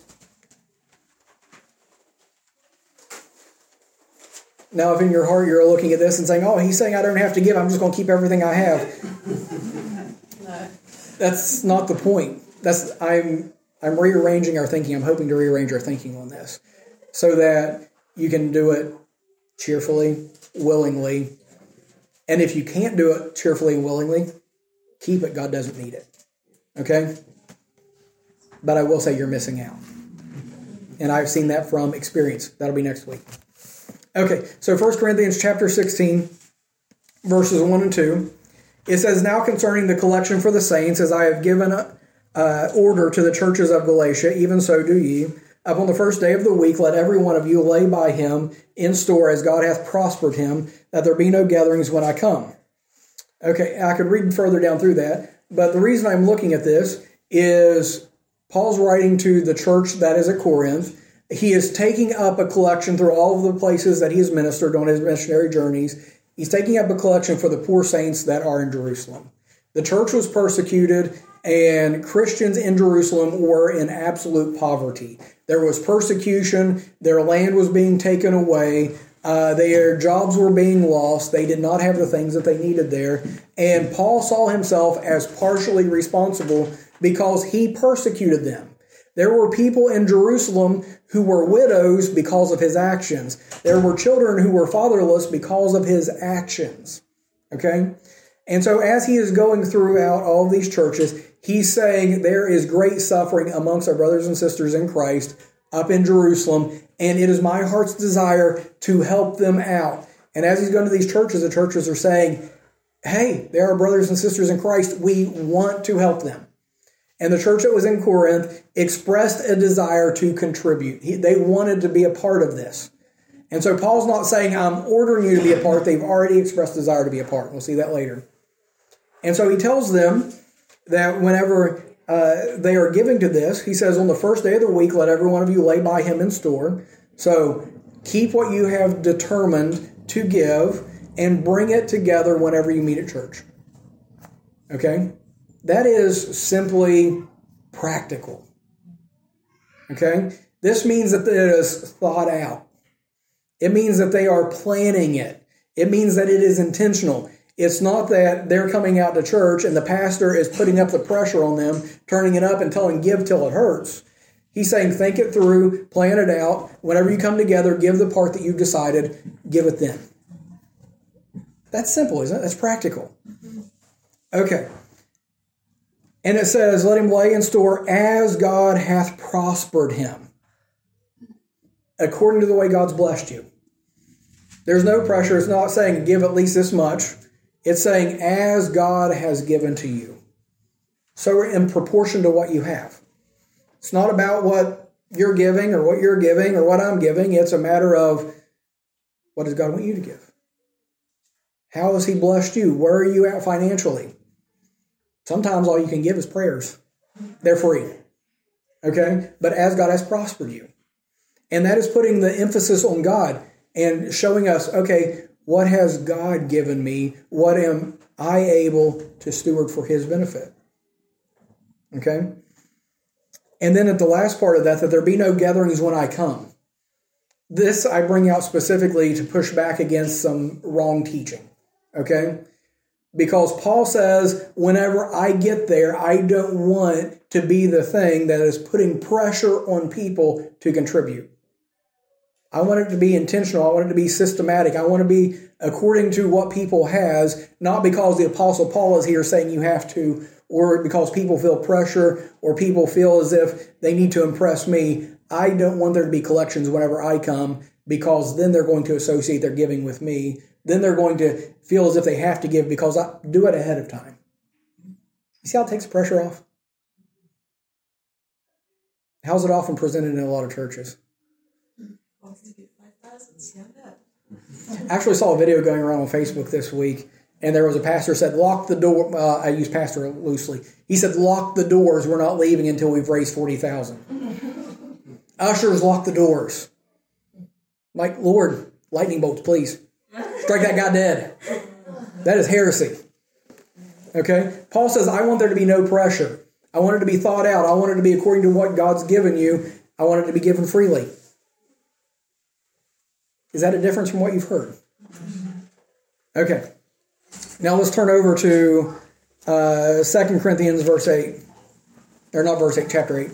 Now, if in your heart you're looking at this and saying, oh, he's saying I don't have to give, I'm just going to keep everything I have. No. That's not the point. That's I'm I'm rearranging our thinking. I'm hoping to rearrange our thinking on this so that you can do it cheerfully, willingly. And if you can't do it cheerfully and willingly, keep it. God doesn't need it. Okay? But I will say you're missing out. And I've seen that from experience. That'll be next week. Okay, so First Corinthians chapter sixteen, verses one and two. It says, now concerning the collection for the saints, as I have given uh, order to the churches of Galatia, even so do ye. Upon the first day of the week, let every one of you lay by him in store as God hath prospered him, that there be no gatherings when I come. Okay, I could read further down through that, but the reason I'm looking at this is Paul's writing to the church that is at Corinth. He is taking up a collection through all of the places that he has ministered on his missionary journeys. He's taking up a collection for the poor saints that are in Jerusalem. The church was persecuted, and Christians in Jerusalem were in absolute poverty. There was persecution. Their land was being taken away. Uh, their jobs were being lost. They did not have the things that they needed there. And Paul saw himself as partially responsible because he persecuted them. There were people in Jerusalem who were widows because of his actions. There were children who were fatherless because of his actions. Okay? And so as he is going throughout all of these churches, he's saying there is great suffering amongst our brothers and sisters in Christ up in Jerusalem, and it is my heart's desire to help them out. And as he's going to these churches, the churches are saying, hey, they are brothers and sisters in Christ. We want to help them. And the church that was in Corinth expressed a desire to contribute. He, they wanted to be a part of this. And so Paul's not saying, I'm ordering you to be a part. They've already expressed desire to be a part. We'll see that later. And so he tells them that whenever uh, they are giving to this, he says, on the first day of the week, let every one of you lay by him in store. So keep what you have determined to give and bring it together whenever you meet at church. Okay? That is simply practical. Okay? This means that it is thought out. It means that they are planning it. It means that it is intentional. It's not that they're coming out to church and the pastor is putting up the pressure on them, turning it up and telling give till it hurts. He's saying think it through, plan it out. Whenever you come together, give the part that you've decided, give it then. That's simple, isn't it? That's practical. Okay. And it says, let him lay in store as God hath prospered him, according to the way God's blessed you. There's no pressure. It's not saying give at least this much. It's saying as God has given to you. So in proportion to what you have. It's not about what you're giving or what you're giving or what I'm giving. It's a matter of what does God want you to give? How has he blessed you? Where are you at financially? Sometimes all you can give is prayers. They're free. Okay? But as God has prospered you. And that is putting the emphasis on God and showing us, okay, what has God given me? What am I able to steward for his benefit? Okay? And then at the last part of that, that there be no gatherings when I come. This I bring out specifically to push back against some wrong teaching. Okay? Because Paul says, whenever I get there, I don't want to be the thing that is putting pressure on people to contribute. I want it to be intentional. I want it to be systematic. I want to be according to what people has, not because the Apostle Paul is here saying you have to, or because people feel pressure, or people feel as if they need to impress me. I don't want there to be collections whenever I come, because then they're going to associate their giving with me. Then they're going to feel as if they have to give because I do it ahead of time. You see how it takes the pressure off? How's it often presented in a lot of churches? I actually saw a video going around on Facebook this week, and there was a pastor who said, lock the door. Uh, I use pastor loosely. He said, lock the doors. We're not leaving until we've raised forty thousand dollars. Ushers, lock the doors. Like, Lord, lightning bolts, please. Strike that guy dead. That is heresy. Okay? Paul says, I want there to be no pressure. I want it to be thought out. I want it to be according to what God's given you. I want it to be given freely. Is that a difference from what you've heard? Okay. Now let's turn over to uh, Second Corinthians verse eight. Or not verse eight, chapter eight.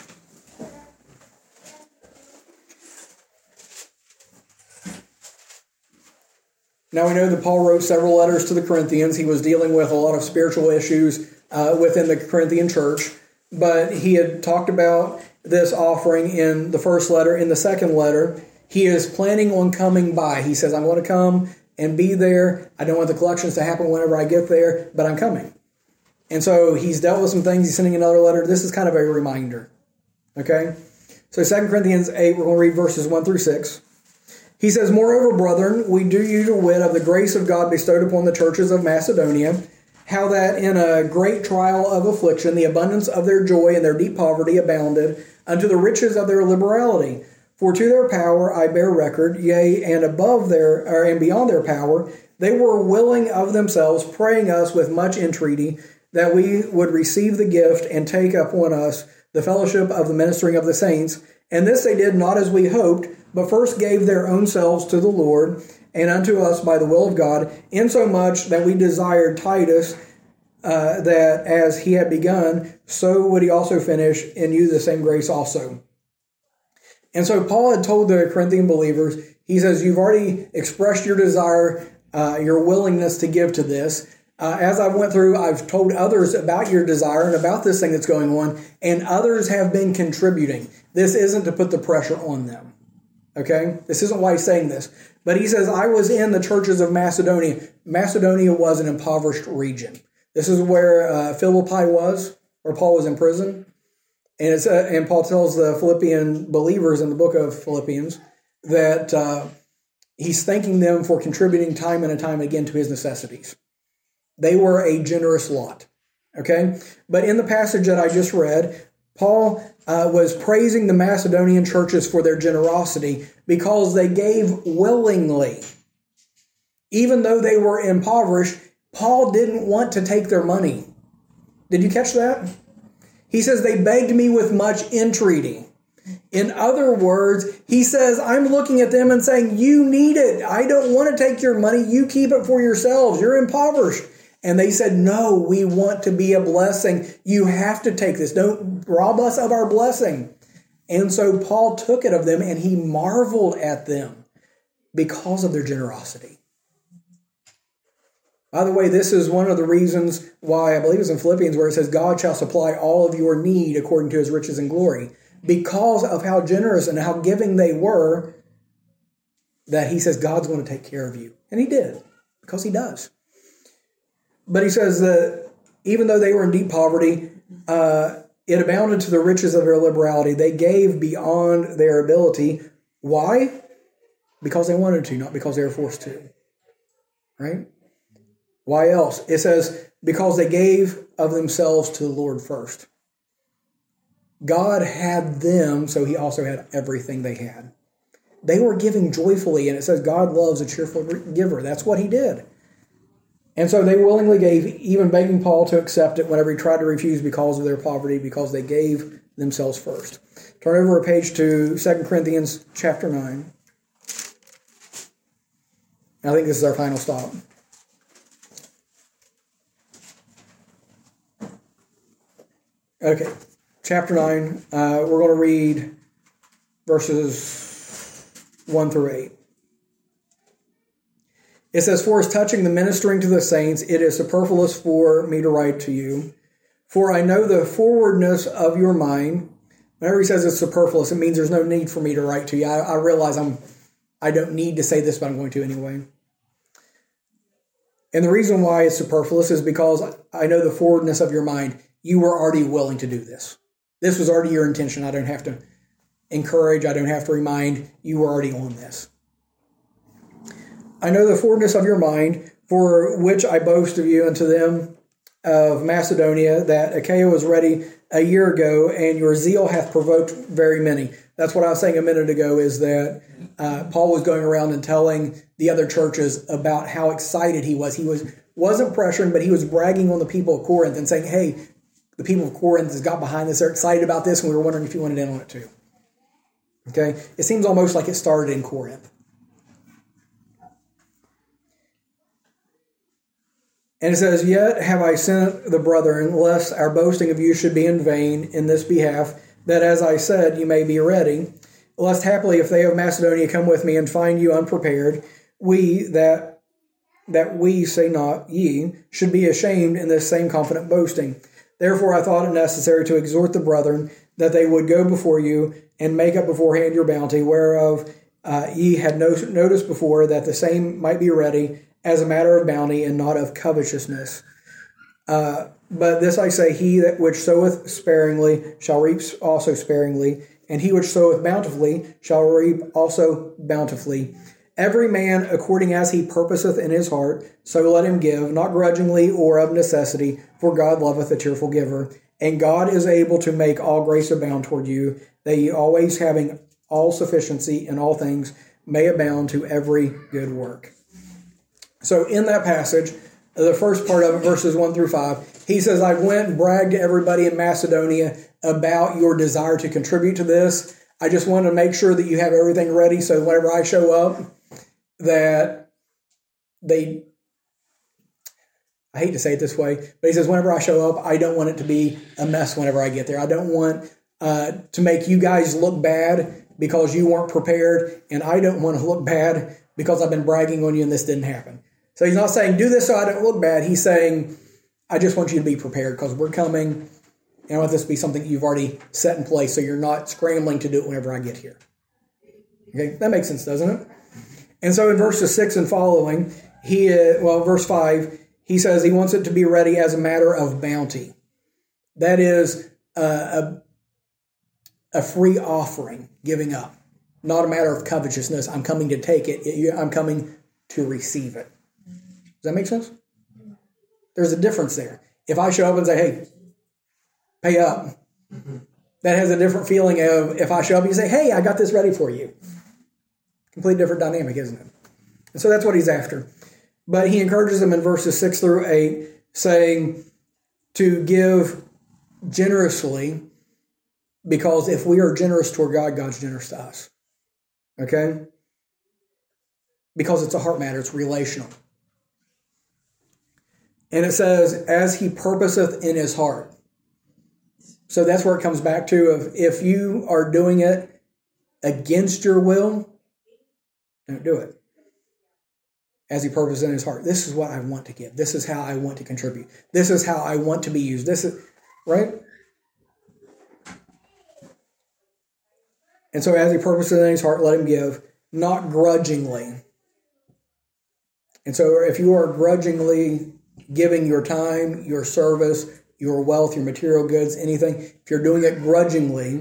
Now we know that Paul wrote several letters to the Corinthians. He was dealing with a lot of spiritual issues uh, within the Corinthian church. But he had talked about this offering in the first letter. In the second letter, he is planning on coming by. He says, I'm going to come and be there. I don't want the collections to happen whenever I get there, but I'm coming. And so he's dealt with some things. He's sending another letter. This is kind of a reminder. Okay? So Second Corinthians eight, we're going to read verses one through six. He says, Moreover, brethren, we do you to wit of the grace of God bestowed upon the churches of Macedonia, how that in a great trial of affliction, the abundance of their joy and their deep poverty abounded unto the riches of their liberality. For to their power I bear record, yea, and above their, or, and beyond their power, they were willing of themselves, praying us with much entreaty, that we would receive the gift and take upon us the fellowship of the ministering of the saints. And this they did not as we hoped, but first gave their own selves to the Lord, and unto us by the will of God, insomuch that we desired Titus, uh, that as he had begun, so would he also finish in you the same grace also. And so Paul had told the Corinthian believers, he says, you've already expressed your desire, uh, your willingness to give to this. Uh, as I went through, I've told others about your desire and about this thing that's going on, and others have been contributing. This isn't to put the pressure on them. Okay? This isn't why he's saying this. But he says, I was in the churches of Macedonia. Macedonia was an impoverished region. This is where uh, Philippi was, where Paul was in prison. And, it's, uh, and Paul tells the Philippian believers in the book of Philippians that uh, he's thanking them for contributing time and time again to his necessities. They were a generous lot. Okay? But in the passage that I just read, Paul uh, was praising the Macedonian churches for their generosity because they gave willingly. Even though they were impoverished, Paul didn't want to take their money. Did you catch that? He says, they begged me with much entreaty. In other words, he says, I'm looking at them and saying, you need it. I don't want to take your money. You keep it for yourselves. You're impoverished. And they said, no, we want to be a blessing. You have to take this. Don't rob us of our blessing. And so Paul took it of them and he marveled at them because of their generosity. By the way, this is one of the reasons why I believe it's in Philippians where it says, God shall supply all of your need according to his riches and glory. Because of how generous and how giving they were, that he says God's going to take care of you. And he did, because he does. But he says that even though they were in deep poverty, uh, it abounded to the riches of their liberality. They gave beyond their ability. Why? Because they wanted to, not because they were forced to. Right? Why else? It says, because they gave of themselves to the Lord first. God had them, so he also had everything they had. They were giving joyfully, and it says God loves a cheerful giver. That's what he did. And so they willingly gave, even begging Paul to accept it whenever he tried to refuse because of their poverty, because they gave themselves first. Turn over a page to Second Corinthians chapter nine. I think this is our final stop. Okay, chapter nine. Uh, we're going to read verses one through eight. It says, for as touching the ministering to the saints, it is superfluous for me to write to you. For I know the forwardness of your mind. Whenever he says it's superfluous, it means there's no need for me to write to you. I, I realize I'm, I don't need to say this, but I'm going to anyway. And the reason why it's superfluous is because I know the forwardness of your mind. You were already willing to do this. This was already your intention. I don't have to encourage. I don't have to remind. You were already on this. I know the forwardness of your mind, for which I boast of you unto them of Macedonia, that Achaia was ready a year ago, and your zeal hath provoked very many. That's what I was saying a minute ago, is that uh, Paul was going around and telling the other churches about how excited he was. He was, wasn't pressuring, but he was bragging on the people of Corinth and saying, hey, the people of Corinth has got behind this. They're excited about this, and we were wondering if you wanted in on it too. Okay? It seems almost like it started in Corinth. And it says, yet have I sent the brethren, lest our boasting of you should be in vain in this behalf, that as I said, you may be ready, lest happily if they of Macedonia come with me and find you unprepared, we that that we, say not ye, should be ashamed in this same confident boasting. Therefore I thought it necessary to exhort the brethren, that they would go before you and make up beforehand your bounty, whereof uh, ye had no, noticed before, that the same might be ready, as a matter of bounty and not of covetousness. Uh, but this I say, he that which soweth sparingly shall reap also sparingly, and he which soweth bountifully shall reap also bountifully. Every man according as he purposeth in his heart, so let him give, not grudgingly or of necessity, for God loveth a cheerful giver. And God is able to make all grace abound toward you, that ye always having all sufficiency in all things may abound to every good work. So in that passage, the first part of it, verses one through five, he says, I went and bragged to everybody in Macedonia about your desire to contribute to this. I just wanted to make sure that you have everything ready so whenever I show up, that they, I hate to say it this way, but he says, whenever I show up, I don't want it to be a mess whenever I get there. I don't want uh, to make you guys look bad because you weren't prepared, and I don't want to look bad because I've been bragging on you and this didn't happen. So he's not saying, do this so I don't look bad. He's saying, I just want you to be prepared because we're coming. And I want this to be something you've already set in place so you're not scrambling to do it whenever I get here. Okay, that makes sense, doesn't it? And so in verses six and following, he, uh, well, verse five, he says he wants it to be ready as a matter of bounty. That is uh, a, a free offering, giving up. Not a matter of covetousness. I'm coming to take it. I'm coming to receive it. Does that make sense? There's a difference there. If I show up and say, hey, pay up, that has a different feeling of if I show up and you say, hey, I got this ready for you. Completely different dynamic, isn't it? And so that's what he's after. But he encourages them in verses six through eight, saying to give generously, because if we are generous toward God, God's generous to us. Okay? Because it's a heart matter, it's relational. And it says, as he purposeth in his heart. So that's where it comes back to, of if you are doing it against your will, don't do it. As he purposed in his heart. This is what I want to give. This is how I want to contribute. This is how I want to be used. This is, right? And so as he purposed in his heart, let him give, not grudgingly. And so if you are grudgingly giving your time, your service, your wealth, your material goods, anything, if you're doing it grudgingly,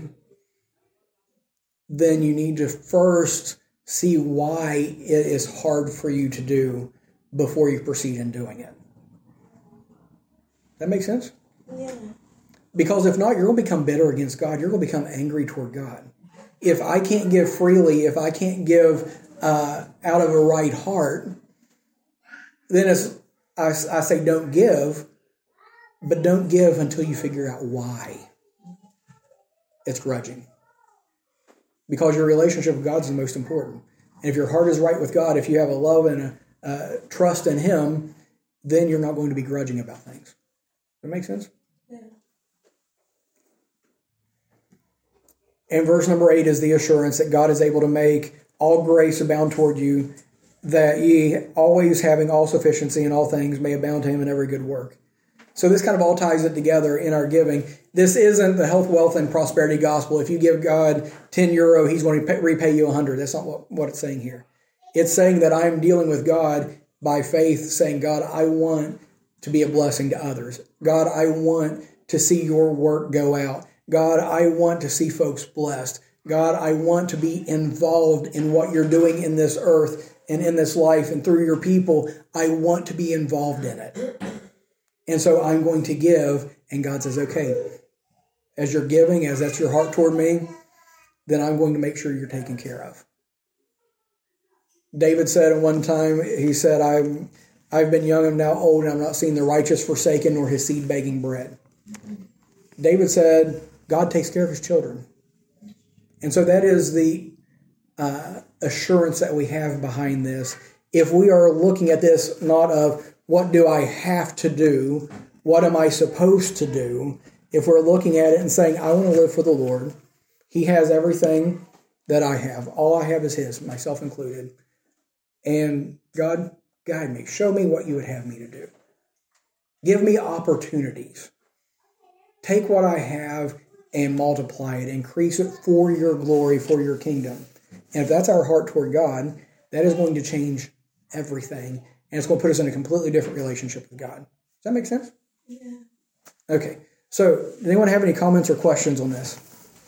then you need to first see why it is hard for you to do before you proceed in doing it. That makes sense? Yeah. Because if not, you're going to become bitter against God. You're going to become angry toward God. If I can't give freely, if I can't give uh, out of a right heart, then it's, I, I say don't give, but don't give until you figure out why it's grudging. Because your relationship with God is the most important. And if your heart is right with God, if you have a love and a uh, trust in Him, then you're not going to be grudging about things. Does that make sense? Yeah. And verse number eight is the assurance that God is able to make all grace abound toward you, that ye always having all sufficiency in all things may abound to Him in every good work. So this kind of all ties it together in our giving. This isn't the health, wealth, and prosperity gospel. If you give God ten euro, He's going to pay, repay you one hundred. That's not what, what it's saying here. It's saying that I'm dealing with God by faith, saying, God, I want to be a blessing to others. God, I want to see your work go out. God, I want to see folks blessed. God, I want to be involved in what you're doing in this earth and in this life and through your people. I want to be involved in it. And so I'm going to give, and God says, okay, as you're giving, as that's your heart toward me, then I'm going to make sure you're taken care of. David said at one time, he said, I'm, I've been young, I'm now old, and I'm not seeing the righteous forsaken nor his seed begging bread. David said, God takes care of his children. And so that is the uh, assurance that we have behind this. If we are looking at this not of, what do I have to do? What am I supposed to do? If we're looking at it and saying, I want to live for the Lord, He has everything that I have. All I have is His, myself included. And God, guide me. Show me what you would have me to do. Give me opportunities. Take what I have and multiply it. Increase it for your glory, for your kingdom. And if that's our heart toward God, that is going to change everything. And it's going to put us in a completely different relationship with God. Does that make sense? Yeah. Okay. So, does anyone have any comments or questions on this?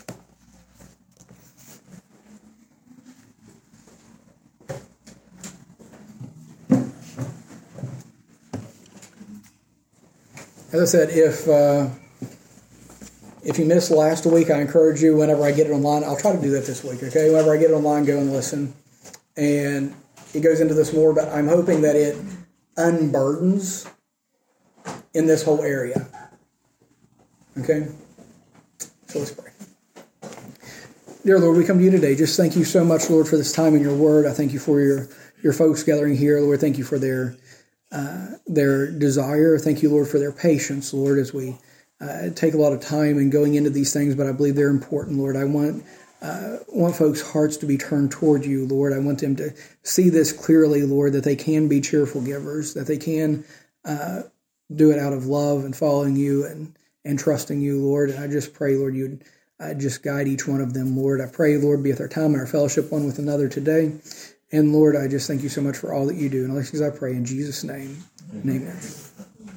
As I said, if uh, if you missed last week, I encourage you, whenever I get it online, I'll try to do that this week, okay? Whenever I get it online, go and listen. And it goes into this more, but I'm hoping that it unburdens in this whole area. Okay? So let's pray. Dear Lord, we come to you today. Just thank you so much, Lord, for this time in your word. I thank you for your, your folks gathering here. Lord, thank you for their uh, their desire. Thank you, Lord, for their patience, Lord, as we uh, take a lot of time in going into these things, but I believe they're important, Lord. I want uh, want folks' hearts to be turned toward you, Lord. I want them to see this clearly, Lord, that they can be cheerful givers, that they can uh, do it out of love and following you and, and trusting you, Lord. And I just pray, Lord, you'd uh, just guide each one of them, Lord. I pray, Lord, be with our time and our fellowship one with another today. And Lord, I just thank you so much for all that you do. And all these things I pray in Jesus' name. Amen. Amen.